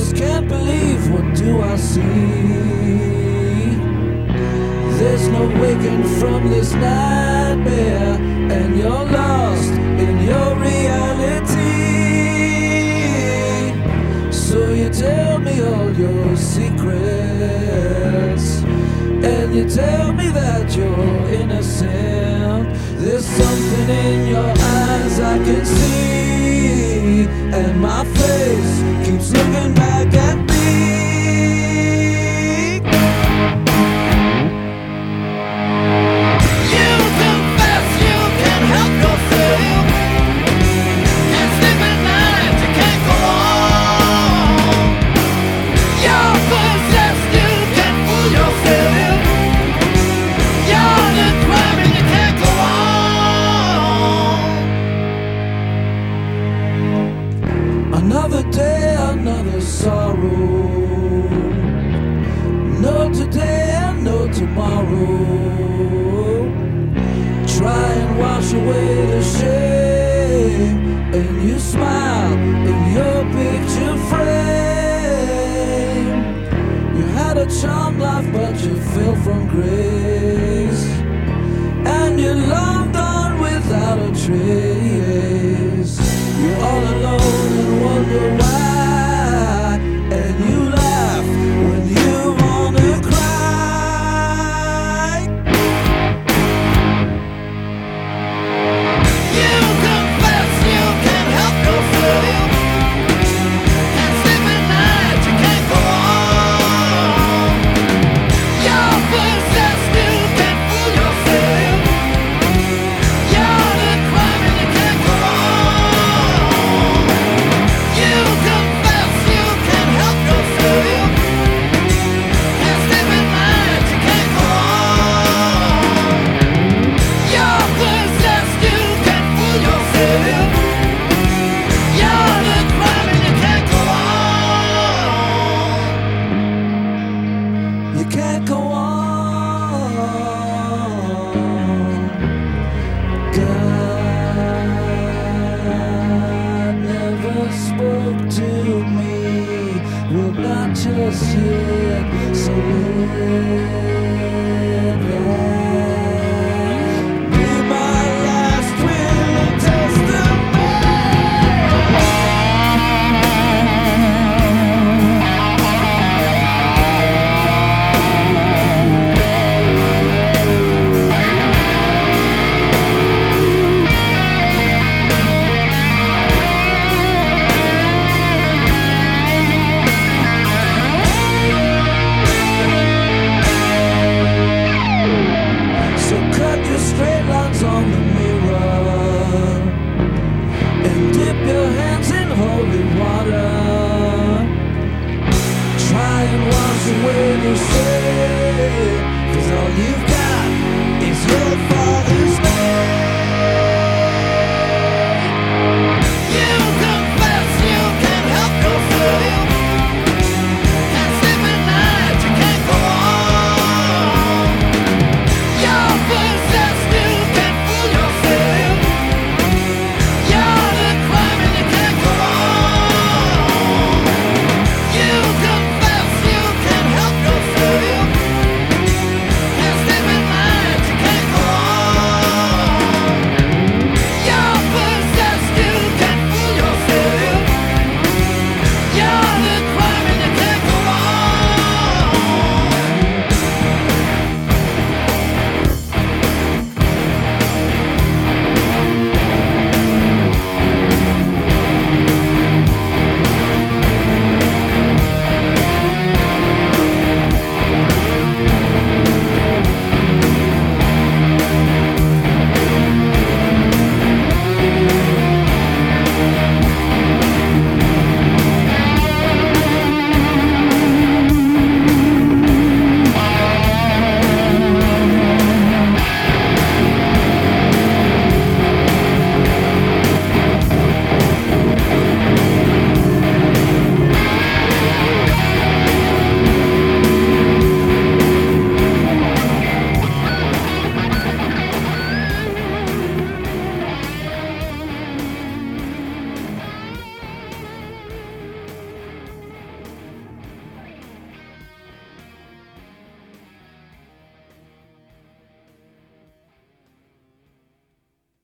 just can't believe what do I see. There's no waking from this nightmare, and you're lost in your reality. So you tell me all your secrets, and you tell me that you're innocent. There's something in your eyes I can see, and my face keeps looking back at me. You confess you can't help yourself. Can't sleep at night, you can't go on. You're possessed, you can't fool yourself. You're the crime and you can't go on. Another day, another sorrow. No today and no tomorrow. Try and wash away the shame, and you smile in your picture frame. You had a charmed life, but you fell from grace, and you're long gone without a trace. You're all alone and wonder why, and you laugh when you wanna cry. You confess you can't help yourself. Can't sleep at night, you can't go on. You're possessed, you can't fool yourself. You're the crime and you can't go on. You confess you can't help yourself. Can't sleep at night, you can't go on. You're possessed, you can't fool yourself. You're the crime and you can't go on. You can't go on. God never spoke to me, will not just yet, so